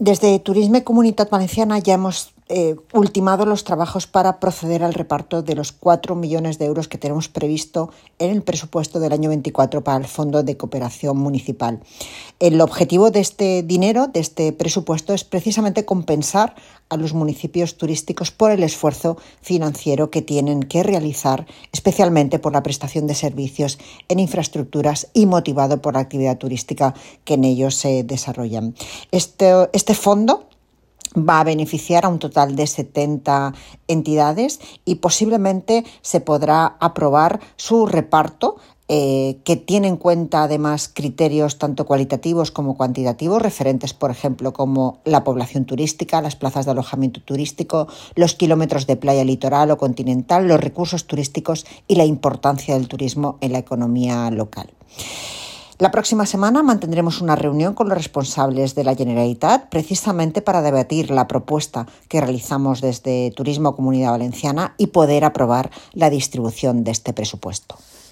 Desde Turisme Comunitat Valenciana ya hemos ultimado los trabajos para proceder al reparto de los 4 millones de euros que tenemos previsto en el presupuesto del año 24 para el Fondo de Cooperación Municipal. El objetivo de este dinero, de este presupuesto, es precisamente compensar a los municipios turísticos por el esfuerzo financiero que tienen que realizar, especialmente por la prestación de servicios en infraestructuras y motivado por la actividad turística que en ellos se desarrollan. Este fondo va a beneficiar a un total de 70 entidades y posiblemente se podrá aprobar su reparto, que tiene en cuenta además criterios tanto cualitativos como cuantitativos, referentes, por ejemplo, como la población turística, las plazas de alojamiento turístico, los kilómetros de playa litoral o continental, los recursos turísticos y la importancia del turismo en la economía local. La próxima semana mantendremos una reunión con los responsables de la Generalitat precisamente para debatir la propuesta que realizamos desde Turismo Comunidad Valenciana y poder aprobar la distribución de este presupuesto.